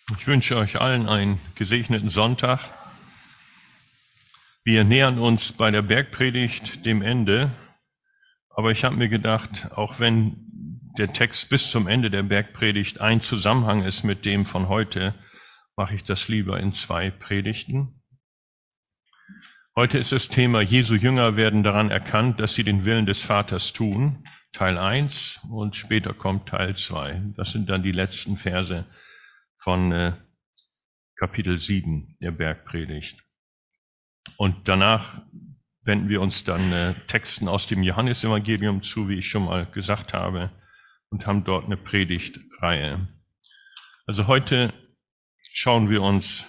Ich wünsche euch allen einen gesegneten Sonntag. Wir nähern uns bei der Bergpredigt dem Ende, aber ich habe mir gedacht, auch wenn der Text bis zum Ende der Bergpredigt ein Zusammenhang ist mit dem von heute, mache ich das lieber in 2 Predigten. Heute ist das Thema: Jesu Jünger werden daran erkannt, dass sie den Willen des Vaters tun, Teil 1, und später kommt Teil 2. Das sind dann die letzten Verse von Kapitel 7 der Bergpredigt. Und danach wenden wir uns dann Texten aus dem Johannesevangelium zu, wie ich schon mal gesagt habe, und haben dort eine Predigtreihe. Also heute schauen wir uns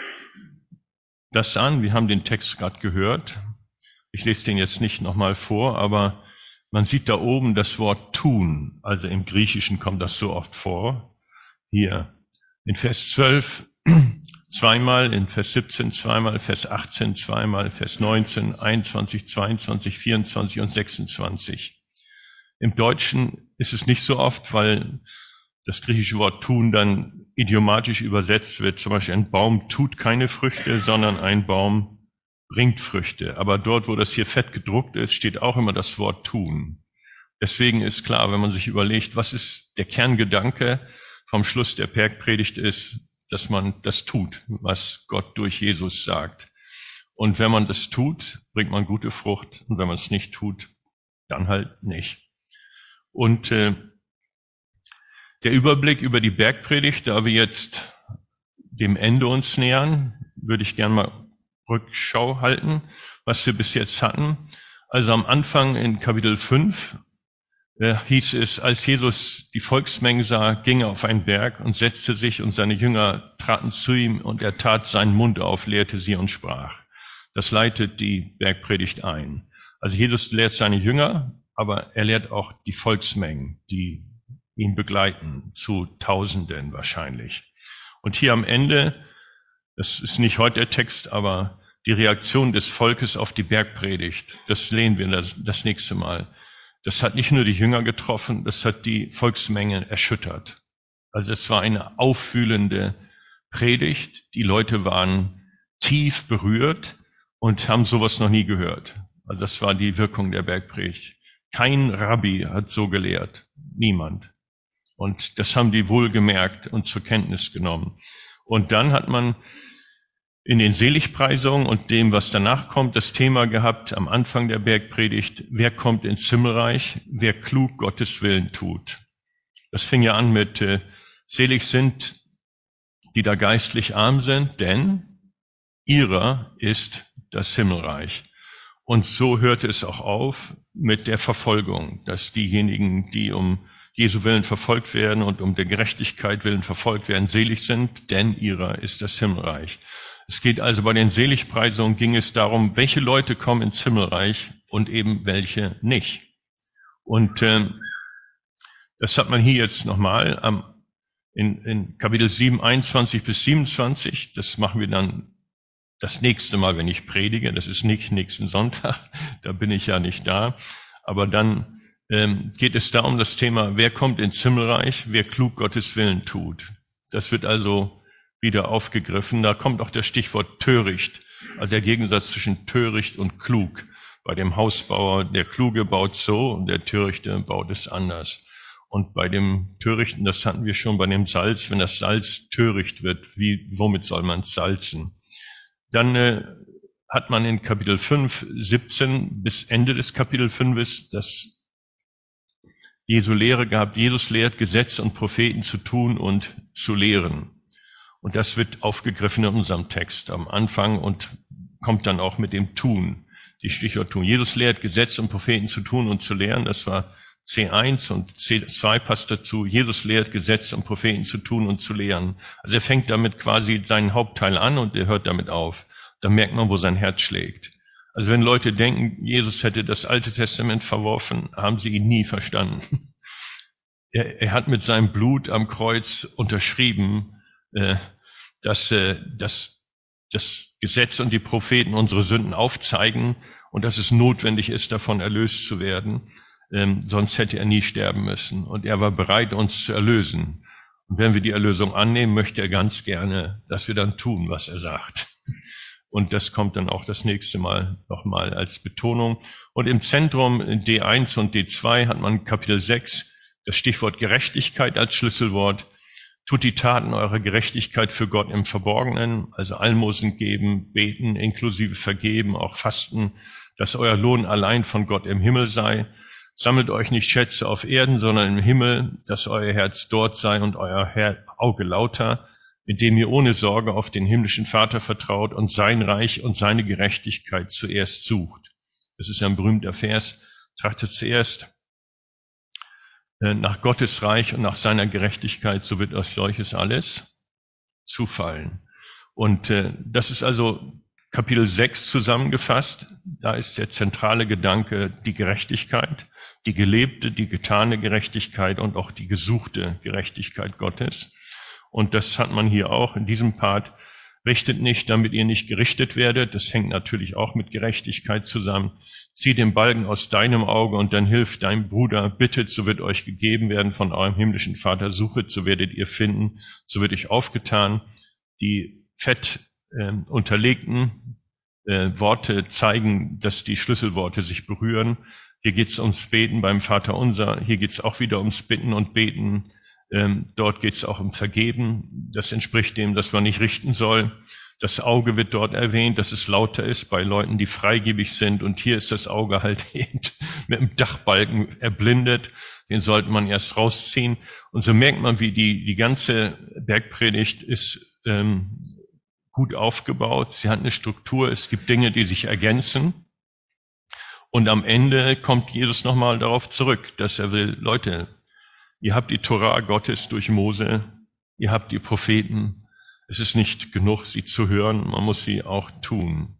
das an. Wir haben den Text gerade gehört. Ich lese den jetzt nicht nochmal vor, aber man sieht da oben das Wort tun. Also im Griechischen kommt das so oft vor. Hier in Vers 12 zweimal, in Vers 17 zweimal, Vers 18 zweimal, Vers 19, 21, 22, 24 und 26. Im Deutschen ist es nicht so oft, weil das griechische Wort tun dann idiomatisch übersetzt wird. Zum Beispiel ein Baum tut keine Früchte, sondern ein Baum bringt Früchte. Aber dort, wo das hier fett gedruckt ist, steht auch immer das Wort tun. Deswegen ist klar, wenn man sich überlegt, was ist der Kerngedanke vom Schluss der Bergpredigt ist, dass man das tut, was Gott durch Jesus sagt. Und wenn man das tut, bringt man gute Frucht. Und wenn man es nicht tut, dann halt nicht. Und der Überblick über die Bergpredigt, da wir jetzt dem Ende uns nähern, würde ich gerne mal Rückschau halten, was wir bis jetzt hatten. Also am Anfang in Kapitel 5 hieß es, als Jesus die Volksmengen sah, ging er auf einen Berg und setzte sich, und seine Jünger traten zu ihm, und er tat seinen Mund auf, lehrte sie und sprach. Das leitet die Bergpredigt ein. Also Jesus lehrt seine Jünger, aber er lehrt auch die Volksmengen, die ihn begleiten, zu Tausenden wahrscheinlich. Und hier am Ende, das ist nicht heute der Text, aber die Reaktion des Volkes auf die Bergpredigt, das lesen wir das nächste Mal. Das hat nicht nur die Jünger getroffen, das hat die Volksmenge erschüttert. Also es war eine auffühlende Predigt. Die Leute waren tief berührt und haben sowas noch nie gehört. Also das war die Wirkung der Bergpredigt. Kein Rabbi hat so gelehrt. Niemand. Und das haben die wohl gemerkt und zur Kenntnis genommen. Und dann hat man in den Seligpreisungen und dem, was danach kommt, das Thema gehabt am Anfang der Bergpredigt: Wer kommt ins Himmelreich? Wer klug Gottes Willen tut. Das fing ja an mit selig sind, die da geistlich arm sind, denn ihrer ist das Himmelreich. Und so hörte es auch auf mit der Verfolgung, dass diejenigen, die um Jesu Willen verfolgt werden und um der Gerechtigkeit willen verfolgt werden, selig sind, denn ihrer ist das Himmelreich. Es geht also bei den Seligpreisungen, ging es darum, welche Leute kommen ins Himmelreich und eben welche nicht. Und das hat man hier jetzt nochmal in Kapitel 7, 21 bis 27. Das machen wir dann das nächste Mal, wenn ich predige. Das ist nicht nächsten Sonntag, da bin ich ja nicht da. Aber dann geht es da um das Thema: Wer kommt ins Himmelreich? Wer klug Gottes Willen tut. Das wird also wieder aufgegriffen. Da kommt auch das Stichwort töricht, also der Gegensatz zwischen töricht und klug. Bei dem Hausbauer, der Kluge baut so und der Törichte baut es anders. Und bei dem Törichten, das hatten wir schon bei dem Salz, wenn das Salz töricht wird, womit soll man es salzen? Dann hat man in Kapitel 5, 17 bis Ende des Kapitel 5 das Jesu Lehre gehabt. Jesus lehrt, Gesetz und Propheten zu tun und zu lehren. Und das wird aufgegriffen in unserem Text am Anfang und kommt dann auch mit dem Tun, die Stichwort Tun. Jesus lehrt, Gesetz und Propheten zu tun und zu lehren. Das war C1 und C2 passt dazu. Jesus lehrt, Gesetz und Propheten zu tun und zu lehren. Also er fängt damit quasi seinen Hauptteil an und er hört damit auf. Da merkt man, wo sein Herz schlägt. Also wenn Leute denken, Jesus hätte das Alte Testament verworfen, haben sie ihn nie verstanden. Er hat mit seinem Blut am Kreuz unterschrieben, dass das Gesetz und die Propheten unsere Sünden aufzeigen und dass es notwendig ist, davon erlöst zu werden. Sonst hätte er nie sterben müssen. Und er war bereit, uns zu erlösen. Und wenn wir die Erlösung annehmen, möchte er ganz gerne, dass wir dann tun, was er sagt. Und das kommt dann auch das nächste Mal nochmal als Betonung. Und im Zentrum D1 und D2 hat man Kapitel 6 das Stichwort Gerechtigkeit als Schlüsselwort. Tut die Taten eurer Gerechtigkeit für Gott im Verborgenen, also Almosen geben, beten, inklusive vergeben, auch fasten, dass euer Lohn allein von Gott im Himmel sei. Sammelt euch nicht Schätze auf Erden, sondern im Himmel, dass euer Herz dort sei und euer Auge lauter, indem ihr ohne Sorge auf den himmlischen Vater vertraut und sein Reich und seine Gerechtigkeit zuerst sucht. Das ist ein berühmter Vers. Trachtet zuerst nach Gottes Reich und nach seiner Gerechtigkeit, so wird euch solches alles zufallen. Und das ist also Kapitel 6 zusammengefasst. Da ist der zentrale Gedanke die Gerechtigkeit, die gelebte, die getane Gerechtigkeit und auch die gesuchte Gerechtigkeit Gottes. Und das hat man hier auch in diesem Part. Richtet nicht, damit ihr nicht gerichtet werdet. Das hängt natürlich auch mit Gerechtigkeit zusammen. Zieh den Balken aus deinem Auge und dann hilf deinem Bruder. Bittet, so wird euch gegeben werden von eurem himmlischen Vater. Suchet, so werdet ihr finden. So wird euch aufgetan. Die unterlegten Worte zeigen, dass die Schlüsselworte sich berühren. Hier geht es ums Beten beim Vater Unser. Hier geht es auch wieder ums Bitten und Beten. Dort geht es auch um Vergeben. Das entspricht dem, dass man nicht richten soll. Das Auge wird dort erwähnt, dass es lauter ist bei Leuten, die freigebig sind. Und hier ist das Auge halt mit dem Dachbalken erblindet. Den sollte man erst rausziehen. Und so merkt man, wie die ganze Bergpredigt ist gut aufgebaut. Sie hat eine Struktur. Es gibt Dinge, die sich ergänzen. Und am Ende kommt Jesus nochmal darauf zurück, dass er will, Leute, ihr habt die Torah Gottes durch Mose, ihr habt die Propheten. Es ist nicht genug, sie zu hören, man muss sie auch tun.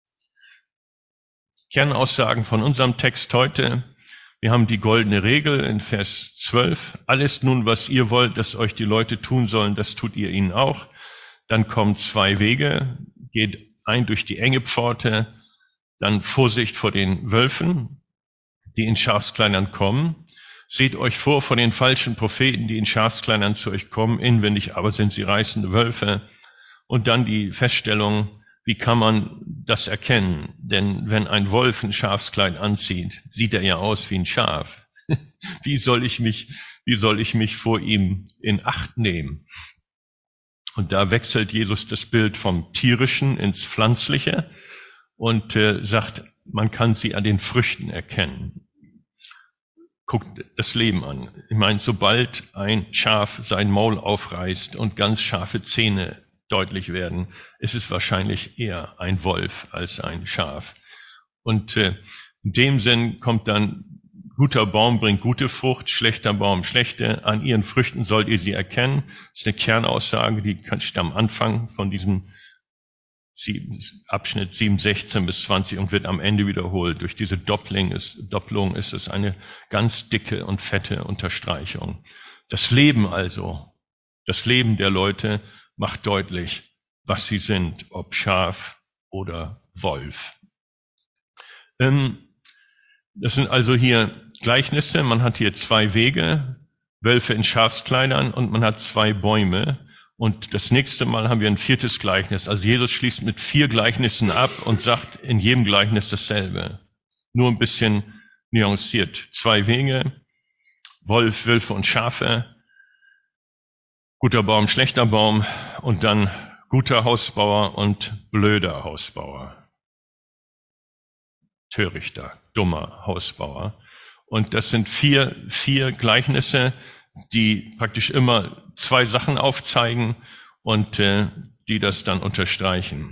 Kernaussagen von unserem Text heute. Wir haben die goldene Regel in Vers 12. Alles nun, was ihr wollt, dass euch die Leute tun sollen, das tut ihr ihnen auch. Dann kommen 2 Wege. Geht ein durch die enge Pforte, dann Vorsicht vor den Wölfen, die in Schafskleidern kommen. Seht euch vor den falschen Propheten, die in Schafskleidern zu euch kommen, inwendig aber sind sie reißende Wölfe. Und dann die Feststellung, wie kann man das erkennen? Denn wenn ein Wolf ein Schafskleid anzieht, sieht er ja aus wie ein Schaf. Wie soll ich mich vor ihm in Acht nehmen? Und da wechselt Jesus das Bild vom Tierischen ins Pflanzliche und sagt, man kann sie an den Früchten erkennen. Guckt das Leben an. Ich meine, sobald ein Schaf sein Maul aufreißt und ganz scharfe Zähne deutlich werden, ist es wahrscheinlich eher ein Wolf als ein Schaf. Und in dem Sinn kommt dann, guter Baum bringt gute Frucht, schlechter Baum schlechte. An ihren Früchten sollt ihr sie erkennen. Das ist eine Kernaussage, die steht am Anfang von diesem Abschnitt 7, 16 bis 20 und wird am Ende wiederholt. Durch diese Doppelung ist es eine ganz dicke und fette Unterstreichung. Das Leben der Leute macht deutlich, was sie sind, ob Schaf oder Wolf. Das sind also hier Gleichnisse. Man hat hier 2 Wege, Wölfe in Schafskleidern und man hat 2 Bäume. Und das nächste Mal haben wir ein 4. Gleichnis. Also Jesus schließt mit 4 Gleichnissen ab und sagt in jedem Gleichnis dasselbe. Nur ein bisschen nuanciert. 2 Wege, Wolf, Wölfe und Schafe, guter Baum, schlechter Baum und dann guter Hausbauer und blöder Hausbauer. Törichter, dummer Hausbauer. Und das sind 4 Gleichnisse, die praktisch immer 2 Sachen aufzeigen und die das dann unterstreichen.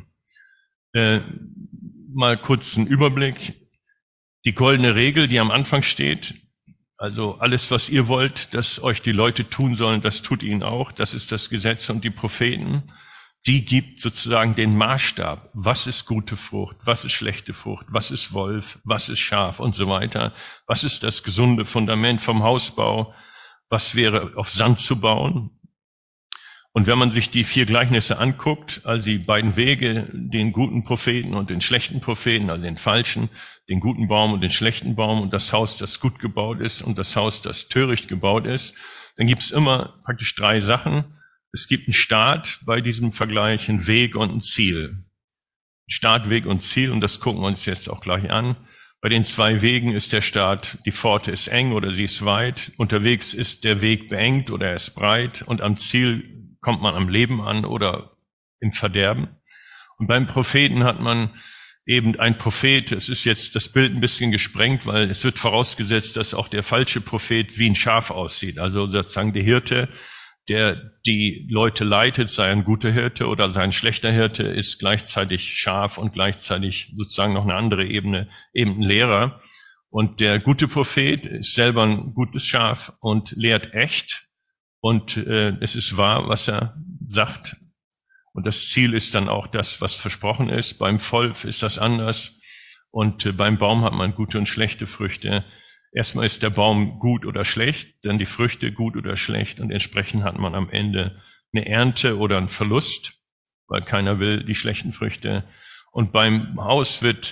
Mal kurz einen Überblick. Die goldene Regel, die am Anfang steht, also alles, was ihr wollt, dass euch die Leute tun sollen, das tut ihnen auch. Das ist das Gesetz und die Propheten. Die gibt sozusagen den Maßstab. Was ist gute Frucht? Was ist schlechte Frucht? Was ist Wolf? Was ist Schaf? Und so weiter. Was ist das gesunde Fundament vom Hausbau? Was wäre auf Sand zu bauen? Und wenn man sich die 4 Gleichnisse anguckt, also die beiden Wege, den guten Propheten und den schlechten Propheten, also den falschen, den guten Baum und den schlechten Baum und das Haus, das gut gebaut ist und das Haus, das töricht gebaut ist, dann gibt's immer praktisch 3 Sachen. Es gibt einen Start bei diesem Vergleich, einen Weg und ein Ziel. Start, Weg und Ziel, und das gucken wir uns jetzt auch gleich an. Bei den 2 Wegen ist der Start, die Pforte ist eng oder sie ist weit. Unterwegs ist der Weg beengt oder er ist breit. Und am Ziel kommt man am Leben an oder im Verderben. Und beim Propheten hat man eben ein Prophet. Es ist jetzt das Bild ein bisschen gesprengt, weil es wird vorausgesetzt, dass auch der falsche Prophet wie ein Schaf aussieht. Also sozusagen der Hirte, der die Leute leitet, sei ein guter Hirte oder sei ein schlechter Hirte, ist gleichzeitig Schaf und gleichzeitig sozusagen noch eine andere Ebene, eben ein Lehrer. Und der gute Prophet ist selber ein gutes Schaf und lehrt echt. Und es ist wahr, was er sagt. Und das Ziel ist dann auch das, was versprochen ist. Beim Volk ist das anders. Und beim Baum hat man gute und schlechte Früchte. Erstmal ist der Baum gut oder schlecht, dann die Früchte gut oder schlecht, und entsprechend hat man am Ende eine Ernte oder einen Verlust, weil keiner will die schlechten Früchte. Und beim Haus wird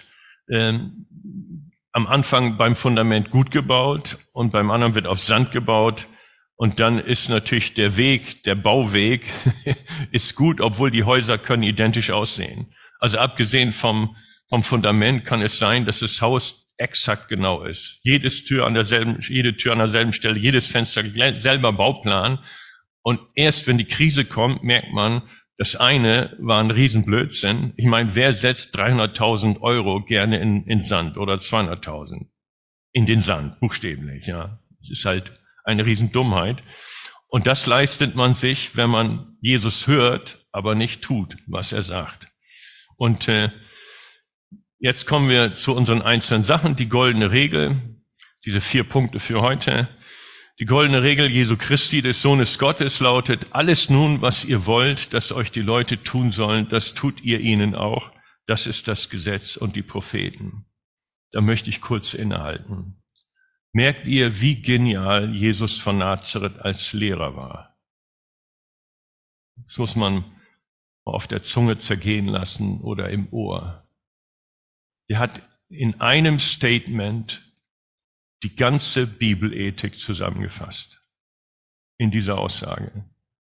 am Anfang beim Fundament gut gebaut und beim anderen wird auf Sand gebaut. Und dann ist natürlich der Weg, der Bauweg ist gut, obwohl die Häuser können identisch aussehen. Also abgesehen vom Fundament kann es sein, dass das Haus exakt genau ist. Jede Tür an derselben Stelle, jedes Fenster, selber Bauplan. Und erst wenn die Krise kommt, merkt man, das eine war ein Riesenblödsinn. Ich meine, wer setzt 300.000 Euro gerne in Sand oder 200.000? In den Sand, buchstäblich, ja. Es ist halt eine Riesendummheit. Und das leistet man sich, wenn man Jesus hört, aber nicht tut, was er sagt. Und jetzt kommen wir zu unseren einzelnen Sachen. Die goldene Regel, diese 4 Punkte für heute. Die goldene Regel Jesu Christi, des Sohnes Gottes, lautet: Alles nun, was ihr wollt, dass euch die Leute tun sollen, das tut ihr ihnen auch. Das ist das Gesetz und die Propheten. Da möchte ich kurz innehalten. Merkt ihr, wie genial Jesus von Nazareth als Lehrer war? Das muss man auf der Zunge zergehen lassen oder im Ohr. Er hat in einem Statement die ganze Bibelethik zusammengefasst. In dieser Aussage.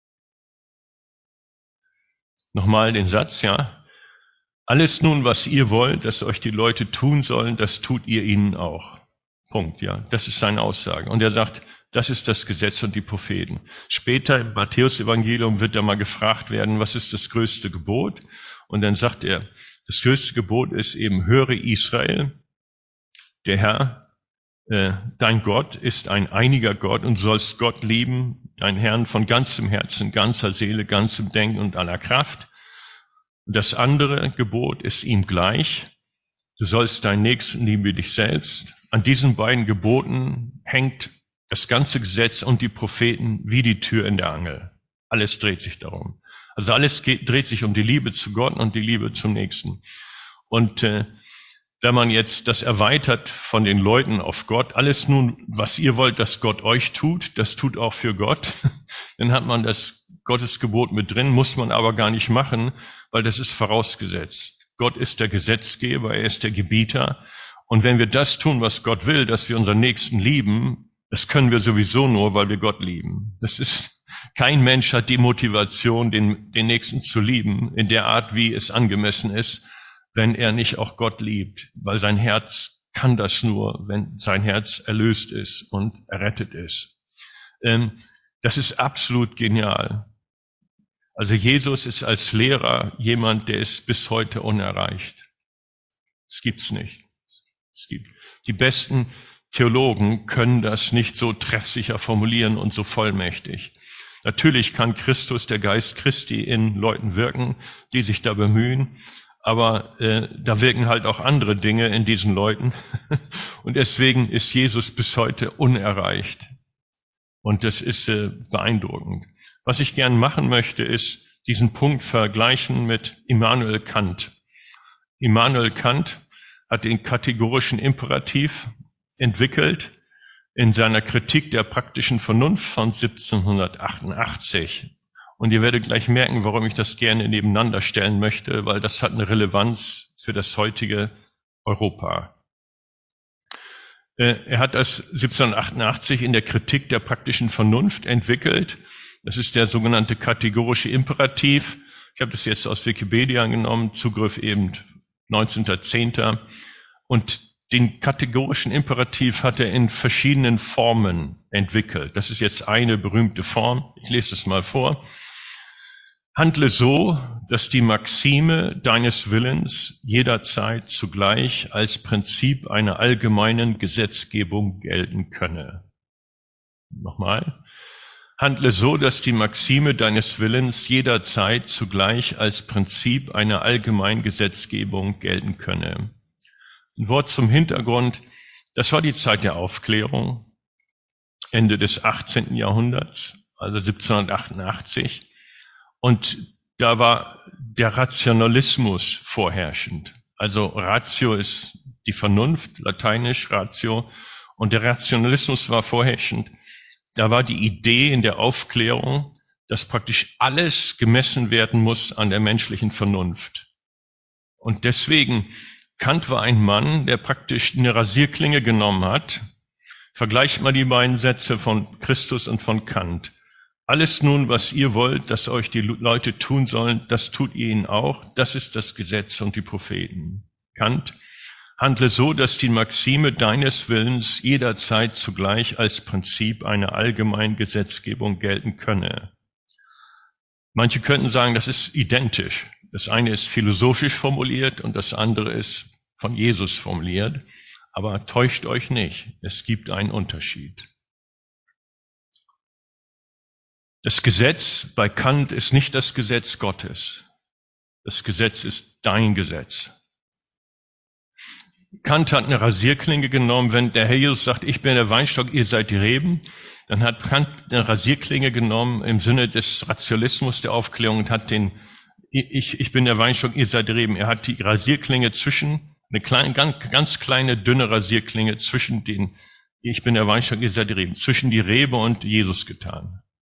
Nochmal den Satz, ja. Alles nun, was ihr wollt, dass euch die Leute tun sollen, das tut ihr ihnen auch. Punkt, ja. Das ist seine Aussage. Und er sagt, das ist das Gesetz und die Propheten. Später im Matthäus-Evangelium wird er mal gefragt werden, was ist das größte Gebot? Und dann sagt er, das größte Gebot ist eben: Höre Israel, der Herr, dein Gott ist ein einiger Gott, und du sollst Gott lieben, deinen Herrn von ganzem Herzen, ganzer Seele, ganzem Denken und aller Kraft. Und das andere Gebot ist ihm gleich: Du sollst deinen Nächsten lieben wie dich selbst. An diesen beiden Geboten hängt das ganze Gesetz und die Propheten wie die Tür in der Angel. Alles dreht sich darum. Also alles dreht sich um die Liebe zu Gott und die Liebe zum Nächsten. Und wenn man jetzt das erweitert von den Leuten auf Gott, alles nun, was ihr wollt, dass Gott euch tut, das tut auch für Gott, dann hat man das Gottesgebot mit drin, muss man aber gar nicht machen, weil das ist vorausgesetzt. Gott ist der Gesetzgeber, er ist der Gebieter. Und wenn wir das tun, was Gott will, dass wir unseren Nächsten lieben, das können wir sowieso nur, weil wir Gott lieben. Kein Mensch hat die Motivation, den Nächsten zu lieben, in der Art, wie es angemessen ist, wenn er nicht auch Gott liebt, weil sein Herz kann das nur, wenn sein Herz erlöst ist und errettet ist. Das ist absolut genial. Also Jesus ist als Lehrer jemand, der ist bis heute unerreicht. Das gibt's nicht. Die besten Theologen können das nicht so treffsicher formulieren und so vollmächtig. Natürlich kann Christus, der Geist Christi, in Leuten wirken, die sich da bemühen, aber da wirken halt auch andere Dinge in diesen Leuten. Und deswegen ist Jesus bis heute unerreicht. Und das ist beeindruckend. Was ich gern machen möchte, ist diesen Punkt vergleichen mit Immanuel Kant. Immanuel Kant hat den kategorischen Imperativ entwickelt in seiner Kritik der praktischen Vernunft von 1788. Und ihr werdet gleich merken, warum ich das gerne nebeneinander stellen möchte, weil das hat eine Relevanz für das heutige Europa. Er hat das 1788 in der Kritik der praktischen Vernunft entwickelt. Das ist der sogenannte kategorische Imperativ. Ich habe das jetzt aus Wikipedia genommen, Zugriff eben 19.10. Und den kategorischen Imperativ hat er in verschiedenen Formen entwickelt. Das ist jetzt eine berühmte Form. Ich lese es mal vor. Handle so, dass die Maxime deines Willens jederzeit zugleich als Prinzip einer allgemeinen Gesetzgebung gelten könne. Nochmal. Handle so, dass die Maxime deines Willens jederzeit zugleich als Prinzip einer allgemeinen Gesetzgebung gelten könne. Ein Wort zum Hintergrund. Das war die Zeit der Aufklärung, Ende des 18. Jahrhunderts, also 1788. Und da war der Rationalismus vorherrschend. Also Ratio ist die Vernunft, lateinisch Ratio. Und der Rationalismus war vorherrschend. Da war die Idee in der Aufklärung, dass praktisch alles gemessen werden muss an der menschlichen Vernunft. Und deswegen, Kant war ein Mann, der praktisch eine Rasierklinge genommen hat. Vergleicht mal die beiden Sätze von Christus und von Kant. Alles nun, was ihr wollt, dass euch die Leute tun sollen, das tut ihr ihnen auch. Das ist das Gesetz und die Propheten. Kant, handle so, dass die Maxime deines Willens jederzeit zugleich als Prinzip einer allgemeinen Gesetzgebung gelten könne. Manche könnten sagen, das ist identisch. Das eine ist philosophisch formuliert und das andere ist von Jesus formuliert. Aber täuscht euch nicht, es gibt einen Unterschied. Das Gesetz bei Kant ist nicht das Gesetz Gottes. Das Gesetz ist dein Gesetz. Kant hat eine Rasierklinge genommen, wenn der Herr Jesus sagt, ich bin der Weinstock, ihr seid die Reben, dann hat Kant eine Rasierklinge genommen im Sinne des Rationalismus der Aufklärung und hat ich bin der Weinstock, ihr seid die Reben. Er hat die Rasierklinge ganz kleine, dünne Rasierklinge zwischen ich bin der Weinstock, ihr seid die Reben, zwischen die Rebe und Jesus getan.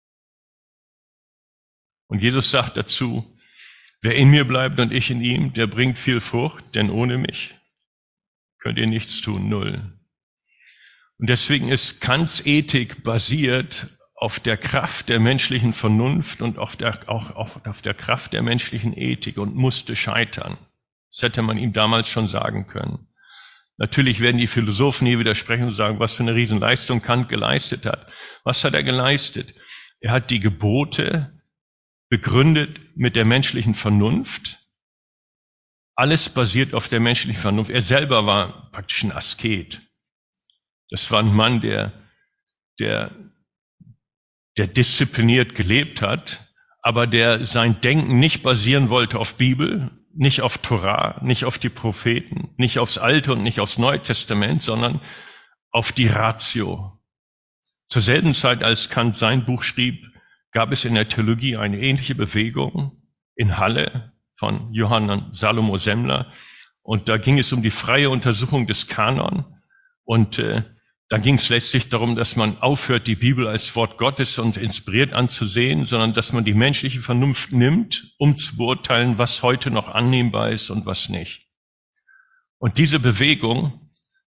Und Jesus sagt dazu, wer in mir bleibt und ich in ihm, der bringt viel Frucht, denn ohne mich könnt ihr nichts tun, null. Und deswegen ist Kants Ethik basiert auf der Kraft der menschlichen Vernunft und auch auf der Kraft der menschlichen Ethik und musste scheitern. Das hätte man ihm damals schon sagen können. Natürlich werden die Philosophen hier widersprechen und sagen, was für eine Riesenleistung Kant geleistet hat. Was hat er geleistet? Er hat die Gebote begründet mit der menschlichen Vernunft. Alles basiert auf der menschlichen Vernunft. Er selber war praktisch ein Asket. Das war ein Mann, der diszipliniert gelebt hat, aber der sein Denken nicht basieren wollte auf Bibel, nicht auf Torah, nicht auf die Propheten, nicht aufs Alte und nicht aufs Neue Testament, sondern auf die Ratio. Zur selben Zeit, als Kant sein Buch schrieb, gab es in der Theologie eine ähnliche Bewegung in Halle von Johann Salomo Semmler. Und da ging es um die freie Untersuchung des Kanon. Und da ging es letztlich darum, dass man aufhört, die Bibel als Wort Gottes und inspiriert anzusehen, sondern dass man die menschliche Vernunft nimmt, um zu beurteilen, was heute noch annehmbar ist und was nicht. Und diese Bewegung,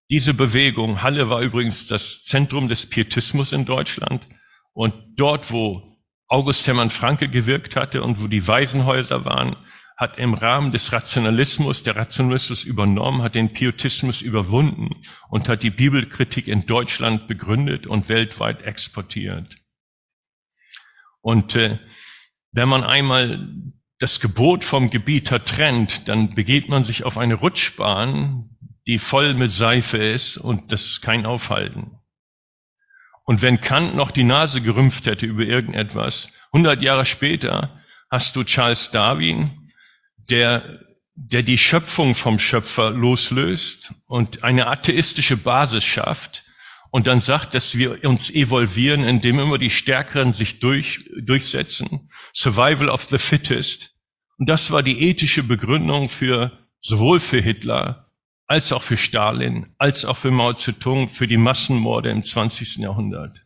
Halle war übrigens das Zentrum des Pietismus in Deutschland. Und dort, wo August Hermann Francke gewirkt hatte und wo die Waisenhäuser waren, hat im Rahmen des Rationalismus, der Rationalismus übernommen, hat den Pietismus überwunden und hat die Bibelkritik in Deutschland begründet und weltweit exportiert. Und wenn man einmal das Gebot vom Gebieter trennt, dann begeht man sich auf eine Rutschbahn, die voll mit Seife ist und das ist kein Aufhalten. Und wenn Kant noch die Nase gerümpft hätte über irgendetwas, 100 Jahre später hast du Charles Darwin, der die Schöpfung vom Schöpfer loslöst und eine atheistische Basis schafft und dann sagt, dass wir uns evolvieren, indem immer die Stärkeren sich durchsetzen. Survival of the fittest. Und das war die ethische Begründung sowohl für Hitler als auch für Stalin, als auch für Mao Zedong, für die Massenmorde im 20. Jahrhundert.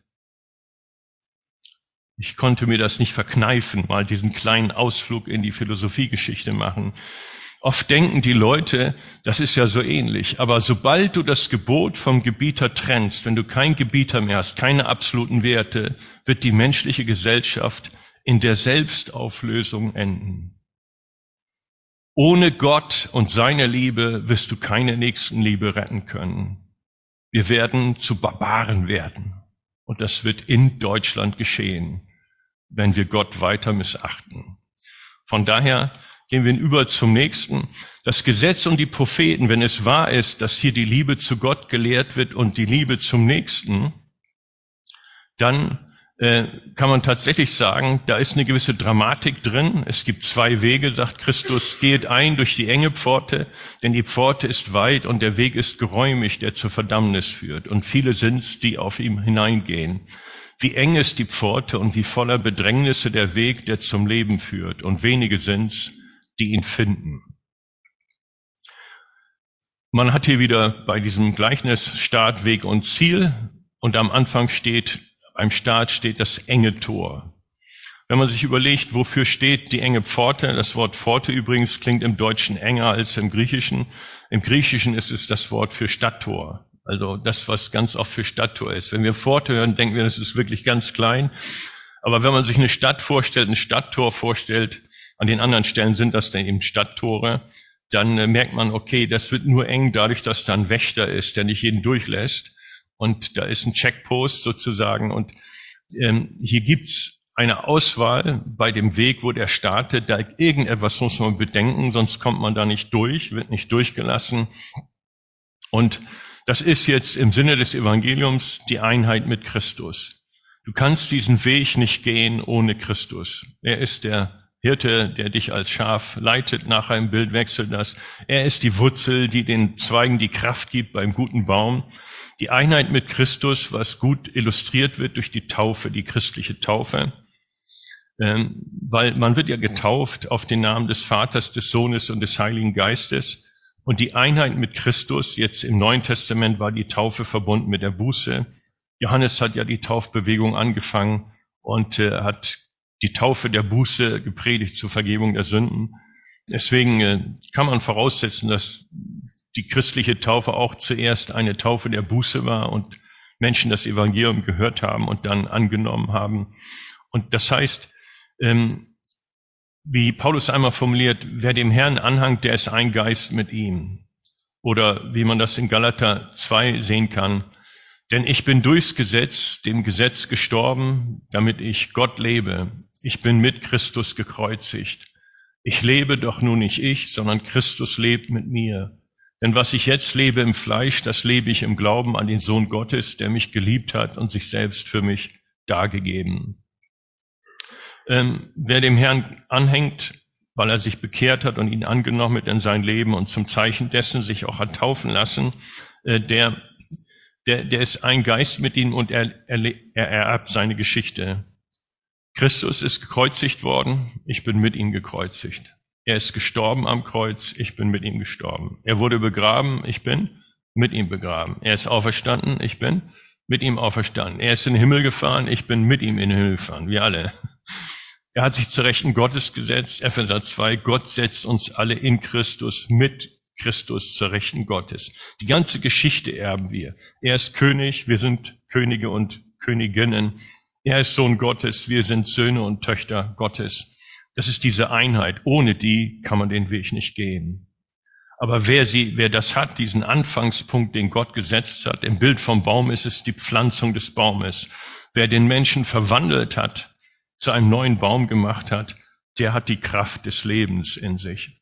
Ich konnte mir das nicht verkneifen, mal diesen kleinen Ausflug in die Philosophiegeschichte machen. Oft denken die Leute, das ist ja so ähnlich. Aber sobald du das Gebot vom Gebieter trennst, wenn du kein Gebieter mehr hast, keine absoluten Werte, wird die menschliche Gesellschaft in der Selbstauflösung enden. Ohne Gott und seine Liebe wirst du keine Nächstenliebe retten können. Wir werden zu Barbaren werden. Und das wird in Deutschland geschehen, wenn wir Gott weiter missachten. Von daher gehen wir über zum nächsten. Das Gesetz und die Propheten, wenn es wahr ist, dass hier die Liebe zu Gott gelehrt wird und die Liebe zum Nächsten, dann kann man tatsächlich sagen, da ist eine gewisse Dramatik drin. Es gibt zwei Wege, sagt Christus, geht ein durch die enge Pforte, denn die Pforte ist weit und der Weg ist geräumig, der zur Verdammnis führt. Und viele sind's, die auf ihm hineingehen. Wie eng ist die Pforte und wie voller Bedrängnisse der Weg, der zum Leben führt. Und wenige sind's, die ihn finden. Man hat hier wieder bei diesem Gleichnis Start, Weg und Ziel. Und am Anfang beim Start steht das enge Tor. Wenn man sich überlegt, wofür steht die enge Pforte, das Wort Pforte übrigens klingt im Deutschen enger als im Griechischen. Im Griechischen ist es das Wort für Stadttor. Also das, was ganz oft für Stadttor ist. Wenn wir Pforte hören, denken wir, das ist wirklich ganz klein. Aber wenn man sich eine Stadt vorstellt, ein Stadttor vorstellt, an den anderen Stellen sind das dann eben Stadttore, dann merkt man, okay, das wird nur eng dadurch, dass da ein Wächter ist, der nicht jeden durchlässt. Und da ist ein Checkpost sozusagen. Und hier gibt's eine Auswahl bei dem Weg, wo der startet. Da irgendetwas muss man bedenken, sonst kommt man da nicht durch, wird nicht durchgelassen. Und das ist jetzt im Sinne des Evangeliums die Einheit mit Christus. Du kannst diesen Weg nicht gehen ohne Christus. Er ist der Hirte, der dich als Schaf leitet. Nachher im Bild wechselt das. Er ist die Wurzel, die den Zweigen die Kraft gibt beim guten Baum. Die Einheit mit Christus, was gut illustriert wird durch die Taufe, die christliche Taufe. Weil man wird ja getauft auf den Namen des Vaters, des Sohnes und des Heiligen Geistes. Und die Einheit mit Christus, jetzt im Neuen Testament war die Taufe verbunden mit der Buße. Johannes hat ja die Taufbewegung angefangen und hat die Taufe der Buße gepredigt zur Vergebung der Sünden. Deswegen kann man voraussetzen, dass die christliche Taufe auch zuerst eine Taufe der Buße war und Menschen das Evangelium gehört haben und dann angenommen haben. Und das heißt, wie Paulus einmal formuliert, wer dem Herrn anhangt, der ist ein Geist mit ihm. Oder wie man das in Galater 2 sehen kann. Denn ich bin durchs Gesetz, dem Gesetz gestorben, damit ich Gott lebe. Ich bin mit Christus gekreuzigt. Ich lebe doch nun nicht ich, sondern Christus lebt mit mir. Denn was ich jetzt lebe im Fleisch, das lebe ich im Glauben an den Sohn Gottes, der mich geliebt hat und sich selbst für mich dargegeben. Wer dem Herrn anhängt, weil er sich bekehrt hat und ihn angenommen hat in sein Leben und zum Zeichen dessen sich auch hat taufen lassen, der ist ein Geist mit ihm und er ererbt seine Geschichte. Christus ist gekreuzigt worden, ich bin mit ihm gekreuzigt. Er ist gestorben am Kreuz, ich bin mit ihm gestorben. Er wurde begraben, ich bin mit ihm begraben. Er ist auferstanden, ich bin mit ihm auferstanden. Er ist in den Himmel gefahren, ich bin mit ihm in den Himmel gefahren, wir alle. Er hat sich zur Rechten Gottes gesetzt, Epheser 2, Gott setzt uns alle in Christus, mit Christus zur Rechten Gottes. Die ganze Geschichte erben wir. Er ist König, wir sind Könige und Königinnen. Er ist Sohn Gottes, wir sind Söhne und Töchter Gottes. Das ist diese Einheit. Ohne die kann man den Weg nicht gehen. Aber wer das hat, diesen Anfangspunkt, den Gott gesetzt hat, im Bild vom Baum ist es die Pflanzung des Baumes. Wer den Menschen verwandelt hat, zu einem neuen Baum gemacht hat, der hat die Kraft des Lebens in sich.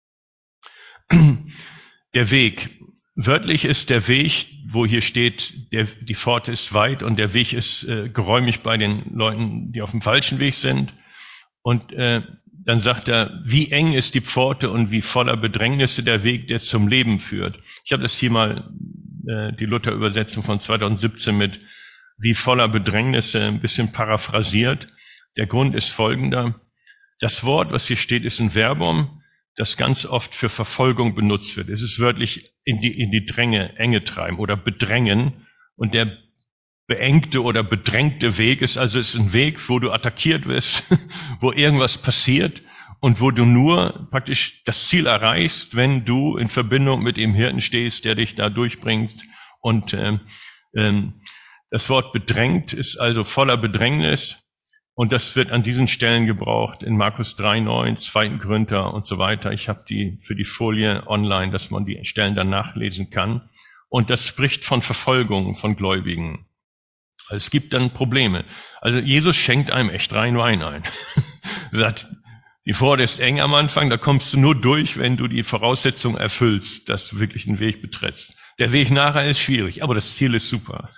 Der Weg. Wörtlich ist der Weg, wo hier steht, die Pforte ist weit und der Weg ist geräumig bei den Leuten, die auf dem falschen Weg sind. Und dann sagt er, wie eng ist die Pforte und wie voller Bedrängnisse der Weg, der zum Leben führt. Ich habe das hier mal, die Luther-Übersetzung von 2017 mit wie voller Bedrängnisse ein bisschen paraphrasiert. Der Grund ist folgender. Das Wort, was hier steht, ist ein Verbum, das ganz oft für Verfolgung benutzt wird. Es ist wörtlich in die Enge treiben oder bedrängen. Und der beengte oder bedrängte Weg ist also ist ein Weg, wo du attackiert wirst, wo irgendwas passiert und wo du nur praktisch das Ziel erreichst, wenn du in Verbindung mit dem Hirten stehst, der dich da durchbringt. Und das Wort bedrängt ist also voller Bedrängnis. Und das wird an diesen Stellen gebraucht, in Markus 3,9, 2. Korinther und so weiter. Ich habe die für die Folie online, dass man die Stellen dann nachlesen kann. Und das spricht von Verfolgung von Gläubigen. Es gibt dann Probleme. Also Jesus schenkt einem echt rein Wein ein. Er sagt, die Pforte ist eng am Anfang, da kommst du nur durch, wenn du die Voraussetzungen erfüllst, dass du wirklich einen Weg betrittst. Der Weg nachher ist schwierig, aber das Ziel ist super.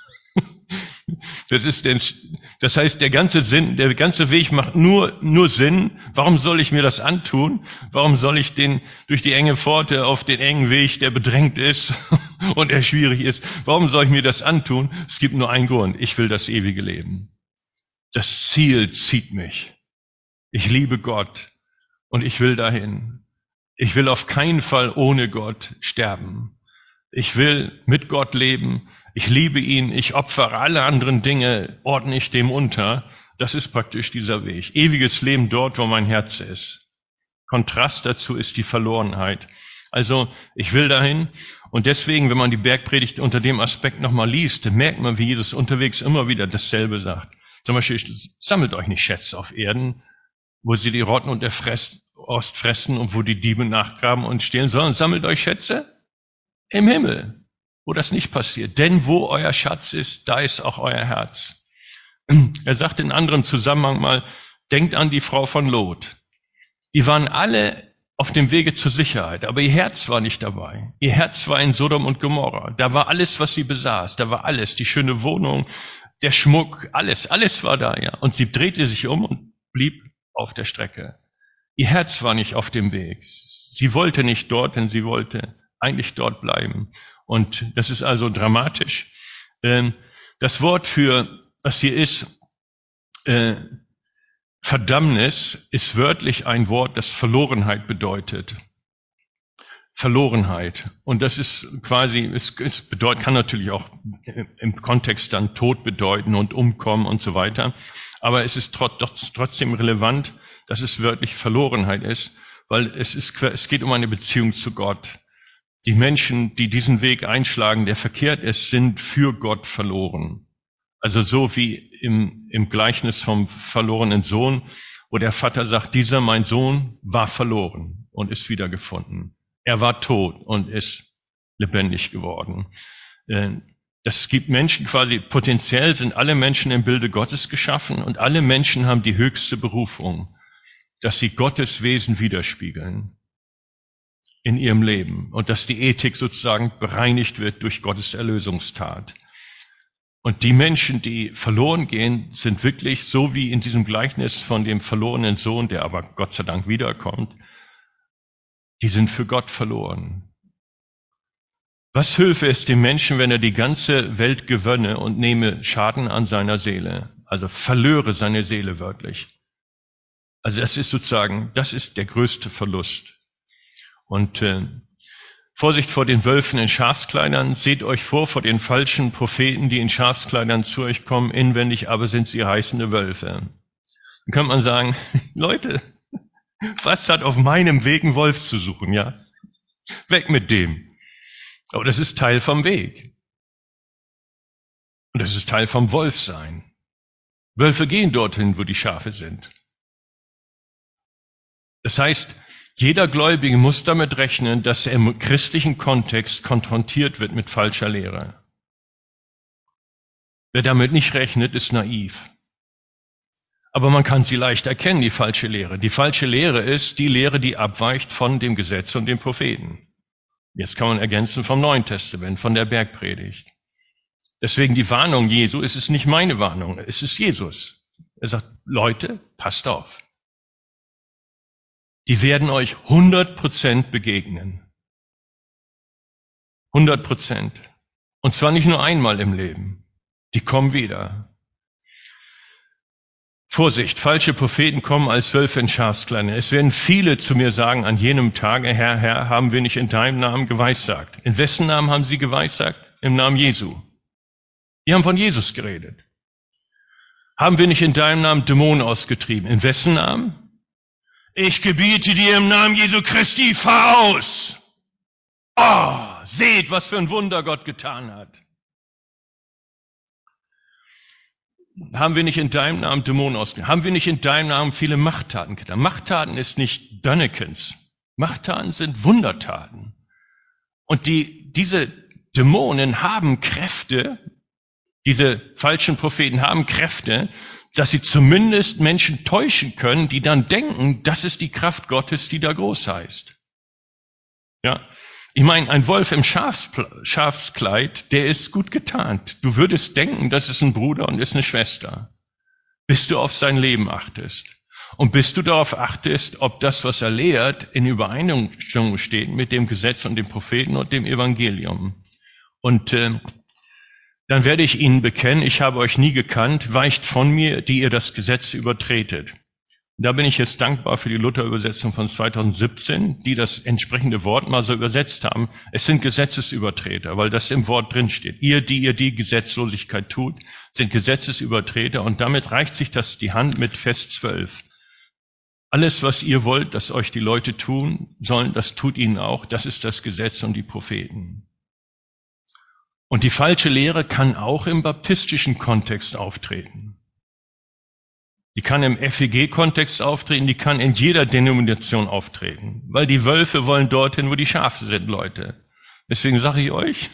Das heißt, der ganze Weg macht nur Sinn. Warum soll ich mir das antun? Warum soll ich durch die enge Pforte auf den engen Weg, der bedrängt ist und der schwierig ist, warum soll ich mir das antun? Es gibt nur einen Grund. Ich will das ewige Leben. Das Ziel zieht mich. Ich liebe Gott und ich will dahin. Ich will auf keinen Fall ohne Gott sterben. Ich will mit Gott leben. Ich liebe ihn. Ich opfere alle anderen Dinge, ordne ich dem unter. Das ist praktisch dieser Weg. Ewiges Leben dort, wo mein Herz ist. Kontrast dazu ist die Verlorenheit. Also, ich will dahin. Und deswegen, wenn man die Bergpredigt unter dem Aspekt nochmal liest, dann merkt man, wie Jesus unterwegs immer wieder dasselbe sagt. Zum Beispiel, sammelt euch nicht Schätze auf Erden, wo sie die Rotten und der Rost fressen und wo die Diebe nachgraben und stehlen, sondern sammelt euch Schätze im Himmel, wo das nicht passiert. Denn wo euer Schatz ist, da ist auch euer Herz. Er sagt in anderem Zusammenhang mal, denkt an die Frau von Lot. Die waren alle auf dem Wege zur Sicherheit, aber ihr Herz war nicht dabei. Ihr Herz war in Sodom und Gomorra. Da war alles, was sie besaß. Da war alles, die schöne Wohnung, der Schmuck, alles war da, ja. Und sie drehte sich um und blieb auf der Strecke. Ihr Herz war nicht auf dem Weg. Sie wollte nicht dort, denn sie wollte eigentlich dort bleiben. Und das ist also dramatisch. Das Wort für, was hier ist, Verdammnis, ist wörtlich ein Wort, das Verlorenheit bedeutet. Verlorenheit. Und das ist quasi, es bedeutet, kann natürlich auch im Kontext dann Tod bedeuten und Umkommen und so weiter. Aber es ist trotzdem relevant, dass es wörtlich Verlorenheit ist, weil es geht um eine Beziehung zu Gott. Die Menschen, die diesen Weg einschlagen, der verkehrt ist, sind für Gott verloren. Also so wie im Gleichnis vom verlorenen Sohn, wo der Vater sagt, dieser mein Sohn war verloren und ist wiedergefunden. Er war tot und ist lebendig geworden. Das gibt Menschen quasi, potenziell sind alle Menschen im Bilde Gottes geschaffen und alle Menschen haben die höchste Berufung, dass sie Gottes Wesen widerspiegeln in ihrem Leben und dass die Ethik sozusagen bereinigt wird durch Gottes Erlösungstat. Und die Menschen, die verloren gehen, sind wirklich so wie in diesem Gleichnis von dem verlorenen Sohn, der aber Gott sei Dank wiederkommt, die sind für Gott verloren. Was hülfe es dem Menschen, wenn er die ganze Welt gewönne und nehme Schaden an seiner Seele? Also verlöre seine Seele wörtlich. Also das ist der größte Verlust. Und Vorsicht vor den Wölfen in Schafskleidern, seht euch vor den falschen Propheten, die in Schafskleidern zu euch kommen, inwendig aber sind sie reißende Wölfe. Dann kann man sagen, Leute, was hat auf meinem Weg ein Wolf zu suchen, ja? Weg mit dem. Aber das ist Teil vom Weg. Und das ist Teil vom Wolfsein. Wölfe gehen dorthin, wo die Schafe sind. Das heißt, jeder Gläubige muss damit rechnen, dass er im christlichen Kontext konfrontiert wird mit falscher Lehre. Wer damit nicht rechnet, ist naiv. Aber man kann sie leicht erkennen, die falsche Lehre. Die falsche Lehre ist die Lehre, die abweicht von dem Gesetz und den Propheten. Jetzt kann man ergänzen vom Neuen Testament, von der Bergpredigt. Deswegen die Warnung Jesu, es ist nicht meine Warnung, es ist Jesus. Er sagt, Leute, passt auf. Die werden euch 100% begegnen. 100%. Und zwar nicht nur einmal im Leben. Die kommen wieder. Vorsicht, falsche Propheten kommen als Wölfe in Schafskleidern. Es werden viele zu mir sagen an jenem Tage, Herr, Herr, haben wir nicht in deinem Namen geweissagt? In wessen Namen haben sie geweissagt? Im Namen Jesu. Die haben von Jesus geredet. Haben wir nicht in deinem Namen Dämonen ausgetrieben? In wessen Namen? Ich gebiete dir im Namen Jesu Christi, fahr aus. Oh, seht, was für ein Wunder Gott getan hat. Haben wir nicht in deinem Namen Dämonen ausgetrieben? Haben wir nicht in deinem Namen viele Machttaten getan? Machttaten ist nicht Dönnekens. Machttaten sind Wundertaten. Und diese Dämonen haben Kräfte, diese falschen Propheten haben Kräfte, dass sie zumindest Menschen täuschen können, die dann denken, das ist die Kraft Gottes, die da groß heißt. Ja, ich meine, ein Wolf im Schafskleid, der ist gut getarnt. Du würdest denken, das ist ein Bruder und ist eine Schwester, bis du auf sein Leben achtest. Und bis du darauf achtest, ob das, was er lehrt, in Übereinstimmung steht mit dem Gesetz und dem Propheten und dem Evangelium. Und dann werde ich ihnen bekennen, ich habe euch nie gekannt, weicht von mir, die ihr das Gesetz übertretet. Da bin ich jetzt dankbar für die Luther-Übersetzung von 2017, die das entsprechende Wort mal so übersetzt haben. Es sind Gesetzesübertreter, weil das im Wort drin steht. Ihr die Gesetzlosigkeit tut, sind Gesetzesübertreter. Und damit reicht sich das die Hand mit Vers 12. Alles, was ihr wollt, dass euch die Leute tun sollen, das tut ihnen auch. Das ist das Gesetz und die Propheten. Und die falsche Lehre kann auch im baptistischen Kontext auftreten. Die kann im FEG-Kontext auftreten, die kann in jeder Denomination auftreten. Weil die Wölfe wollen dorthin, wo die Schafe sind, Leute. Deswegen sage ich euch,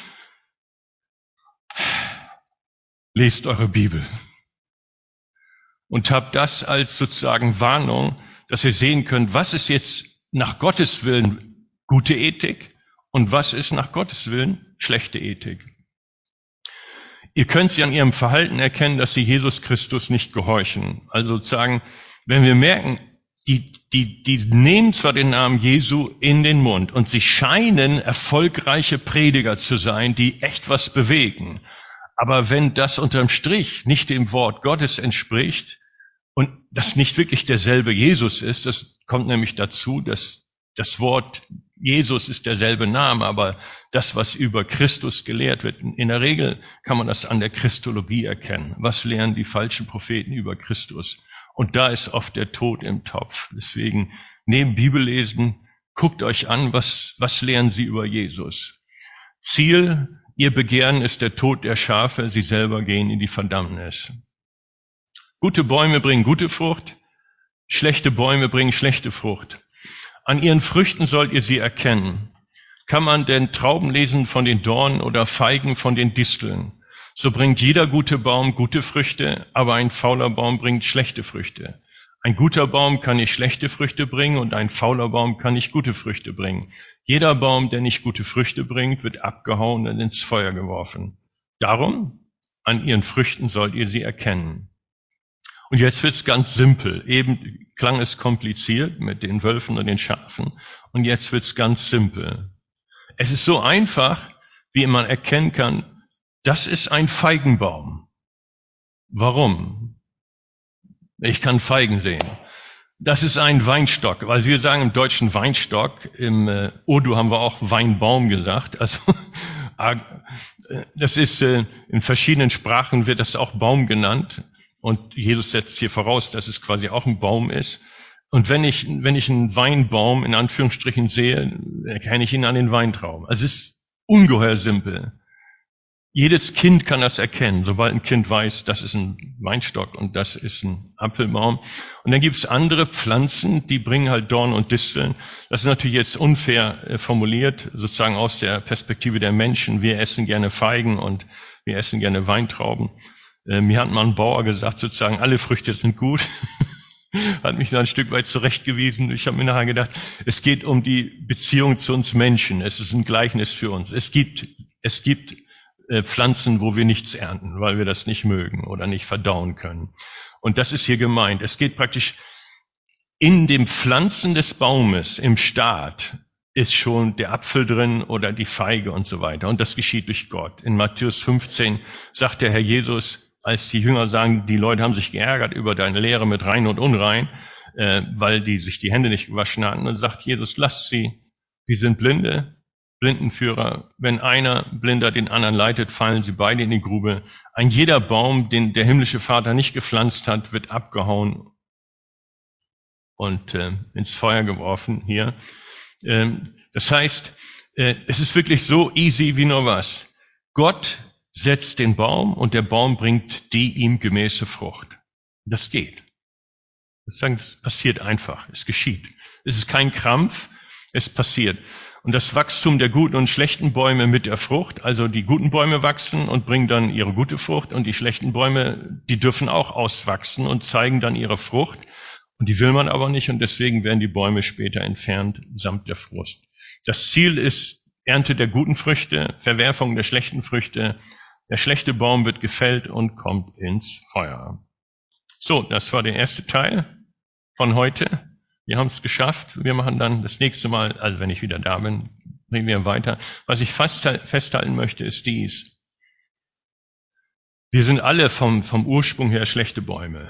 lest eure Bibel. Und habt das als sozusagen Warnung, dass ihr sehen könnt, was ist jetzt nach Gottes Willen gute Ethik und was ist nach Gottes Willen schlechte Ethik. Ihr könnt sie an ihrem Verhalten erkennen, dass sie Jesus Christus nicht gehorchen. Also sozusagen, wenn wir merken, die nehmen zwar den Namen Jesu in den Mund und sie scheinen erfolgreiche Prediger zu sein, die echt was bewegen. Aber wenn das unterm Strich nicht dem Wort Gottes entspricht und das nicht wirklich derselbe Jesus ist, das kommt nämlich dazu, dass das Wort Jesus ist derselbe Name, aber das, was über Christus gelehrt wird, in der Regel kann man das an der Christologie erkennen. Was lehren die falschen Propheten über Christus? Und da ist oft der Tod im Topf. Deswegen, neben Bibellesen, guckt euch an, was lehren sie über Jesus? Ziel, ihr Begehren ist der Tod der Schafe, sie selber gehen in die Verdammnis. Gute Bäume bringen gute Frucht, schlechte Bäume bringen schlechte Frucht. An ihren Früchten sollt ihr sie erkennen. Kann man denn Trauben lesen von den Dornen oder Feigen von den Disteln? So bringt jeder gute Baum gute Früchte, aber ein fauler Baum bringt schlechte Früchte. Ein guter Baum kann nicht schlechte Früchte bringen und ein fauler Baum kann nicht gute Früchte bringen. Jeder Baum, der nicht gute Früchte bringt, wird abgehauen und ins Feuer geworfen. Darum, an ihren Früchten sollt ihr sie erkennen. Und jetzt wird's ganz simpel. Eben klang es kompliziert mit den Wölfen und den Schafen. Und jetzt wird's ganz simpel. Es ist so einfach, wie man erkennen kann, das ist ein Feigenbaum. Warum? Ich kann Feigen sehen. Das ist ein Weinstock, weil wir sagen im Deutschen Weinstock, im Urdu haben wir auch Weinbaum gesagt. Also das ist in verschiedenen Sprachen wird das auch Baum genannt. Und Jesus setzt hier voraus, dass es quasi auch ein Baum ist. Und wenn ich einen Weinbaum in Anführungsstrichen sehe, erkenne ich ihn an den Weintrauben. Also es ist ungeheuer simpel. Jedes Kind kann das erkennen, sobald ein Kind weiß, das ist ein Weinstock und das ist ein Apfelbaum. Und dann gibt es andere Pflanzen, die bringen halt Dornen und Disteln. Das ist natürlich jetzt unfair formuliert, sozusagen aus der Perspektive der Menschen. Wir essen gerne Feigen und wir essen gerne Weintrauben. Mir hat mal ein Bauer gesagt, sozusagen, alle Früchte sind gut. Hat mich da ein Stück weit zurechtgewiesen. Ich habe mir nachher gedacht, es geht um die Beziehung zu uns Menschen. Es ist ein Gleichnis für uns. Es gibt Pflanzen, wo wir nichts ernten, weil wir das nicht mögen oder nicht verdauen können. Und das ist hier gemeint. Es geht praktisch in dem Pflanzen des Baumes, im Staat, ist schon der Apfel drin oder die Feige und so weiter. Und das geschieht durch Gott. In Matthäus 15 sagt der Herr Jesus, als die Jünger sagen, die Leute haben sich geärgert über deine Lehre mit rein und unrein, weil die sich die Hände nicht gewaschen hatten. Und sagt Jesus, lasst sie, die sind Blinde, Blindenführer. Wenn einer Blinder den anderen leitet, fallen sie beide in die Grube. Ein jeder Baum, den der himmlische Vater nicht gepflanzt hat, wird abgehauen und ins Feuer geworfen hier. Das heißt, es ist wirklich so easy wie nur was. Gott setzt den Baum und der Baum bringt die ihm gemäße Frucht. Das geht. Das passiert einfach. Es geschieht. Es ist kein Krampf. Es passiert. Und das Wachstum der guten und schlechten Bäume mit der Frucht, also die guten Bäume wachsen und bringen dann ihre gute Frucht und die schlechten Bäume, die dürfen auch auswachsen und zeigen dann ihre Frucht. Und die will man aber nicht und deswegen werden die Bäume später entfernt samt der Frucht. Das Ziel ist Ernte der guten Früchte, Verwerfung der schlechten Früchte. Der schlechte Baum wird gefällt und kommt ins Feuer. So, das war der erste Teil von heute. Wir haben es geschafft. Wir machen dann das nächste Mal, also wenn ich wieder da bin, reden wir weiter. Was ich festhalten möchte, ist dies. Wir sind alle vom Ursprung her schlechte Bäume.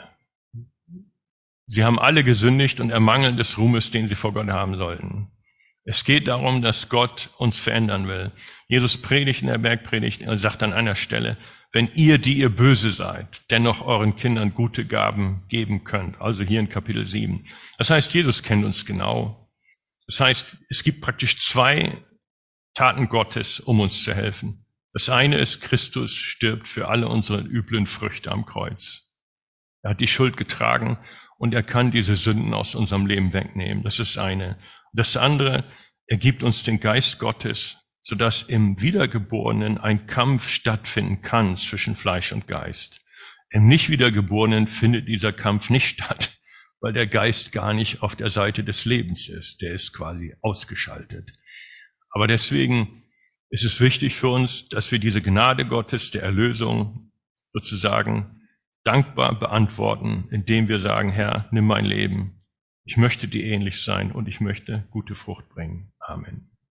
Sie haben alle gesündigt und ermangeln des Ruhmes, den sie vor Gott haben sollten. Es geht darum, dass Gott uns verändern will. Jesus predigt in der Bergpredigt und sagt an einer Stelle, wenn ihr, die ihr böse seid, dennoch euren Kindern gute Gaben geben könnt. Also hier in Kapitel 7. Das heißt, Jesus kennt uns genau. Das heißt, es gibt praktisch zwei Taten Gottes, um uns zu helfen. Das eine ist, Christus stirbt für alle unsere üblen Früchte am Kreuz. Er hat die Schuld getragen und er kann diese Sünden aus unserem Leben wegnehmen. Das ist eine. Das andere, er gibt uns den Geist Gottes, sodass im Wiedergeborenen ein Kampf stattfinden kann zwischen Fleisch und Geist. Im Nicht-Wiedergeborenen findet dieser Kampf nicht statt, weil der Geist gar nicht auf der Seite des Lebens ist. Der ist quasi ausgeschaltet. Aber deswegen ist es wichtig für uns, dass wir diese Gnade Gottes der Erlösung sozusagen dankbar beantworten, indem wir sagen, Herr, nimm mein Leben. Ich möchte dir ähnlich sein und ich möchte gute Frucht bringen. Amen.